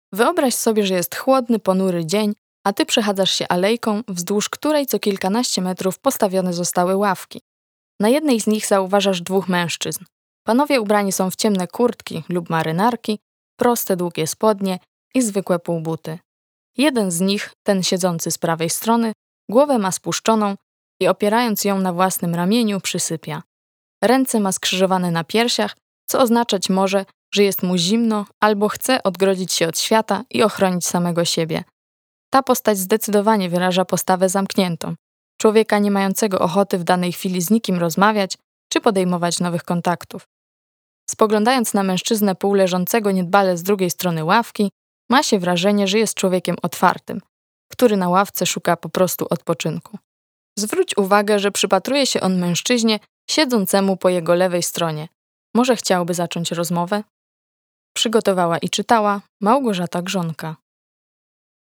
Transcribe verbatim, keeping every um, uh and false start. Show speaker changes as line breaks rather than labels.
Wyobraź sobie, że jest chłodny, ponury dzień, a ty przechadzasz się alejką, wzdłuż której co kilkanaście metrów postawione zostały ławki. Na jednej z nich zauważasz dwóch mężczyzn. Panowie ubrani są w ciemne kurtki lub marynarki, proste, długie spodnie i zwykłe półbuty. Jeden z nich, ten siedzący z prawej strony, głowę ma spuszczoną i opierając ją na własnym ramieniu przysypia. Ręce ma skrzyżowane na piersiach, co oznaczać może, że jest mu zimno albo chce odgrodzić się od świata i ochronić samego siebie. Ta postać zdecydowanie wyraża postawę zamkniętą, człowieka nie mającego ochoty w danej chwili z nikim rozmawiać czy podejmować nowych kontaktów. Spoglądając na mężczyznę półleżącego niedbale z drugiej strony ławki, ma się wrażenie, że jest człowiekiem otwartym, który na ławce szuka po prostu odpoczynku. Zwróć uwagę, że przypatruje się on mężczyźnie siedzącemu po jego lewej stronie. Może chciałby zacząć rozmowę? Przygotowała i czytała Małgorzata Grzonka.